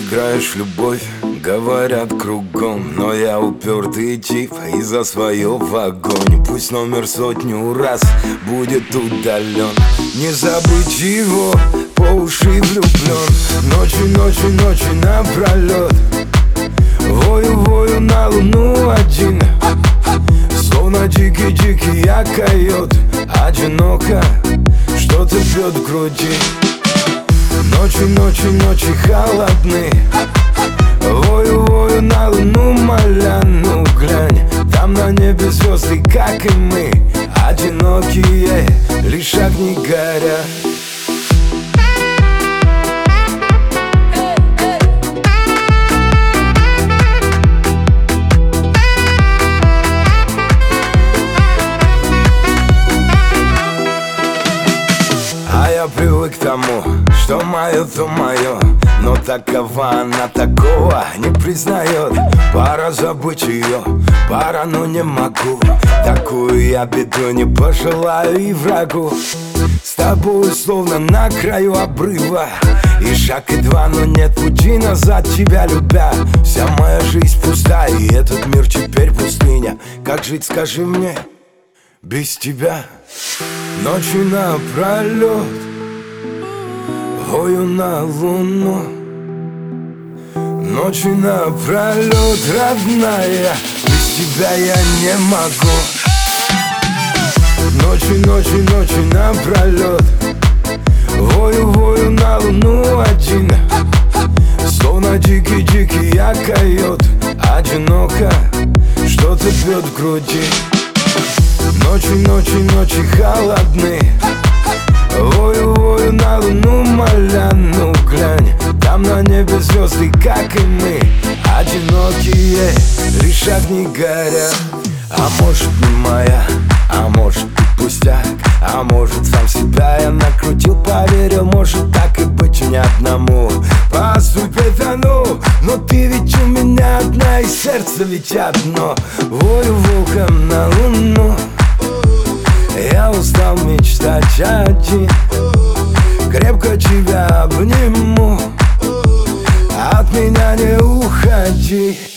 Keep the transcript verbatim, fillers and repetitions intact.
играешь в любовь, говорят кругом, но я упертый тип и за свое в огонь. Пусть номер сотню раз будет удален, не забыть его, по уши влюблен. Ночью, ночью, ночью напролет вою, вою на луну один, словно дикий-дикий я койот. Одиноко что-то бьет в груди. Ночи, ночи, ночи холодны, вою, вою на луну моля. Ну глянь, там на небе звезды, как и мы, одинокие, лишь огни горят. Я привык к тому, что мое, то мое, но такова она, такого не признает. Пора забыть ее, пора, но не могу. Такую я беду не пожелаю и врагу. С тобой словно на краю обрыва, и шаг, и два, но нет пути назад. Тебя любя, вся моя жизнь пуста, и этот мир теперь пустыня. Как жить, скажи мне, без тебя? Ночью напролет вою на луну, ночью напролет, родная, без тебя я не могу. Ночью, ночью, ночью напролет вою, вою на луну один, словно дикий-дикий я койот. Одиноко что-то бьет в груди. Ночи, ночи, ночи холодны, вою, вою на луну моля. Ну глянь, там на небе звезды, как и мы, одинокие, лишь огни горят. А может не моя, а может и пустяк, а может сам себя я накрутил, поверил, может так и быть не одному поступит оно. Но ты ведь у меня одна, и сердце ведь одно. Вою волком на луну, я устал мечтать один, крепко тебя обниму, от меня не уходи.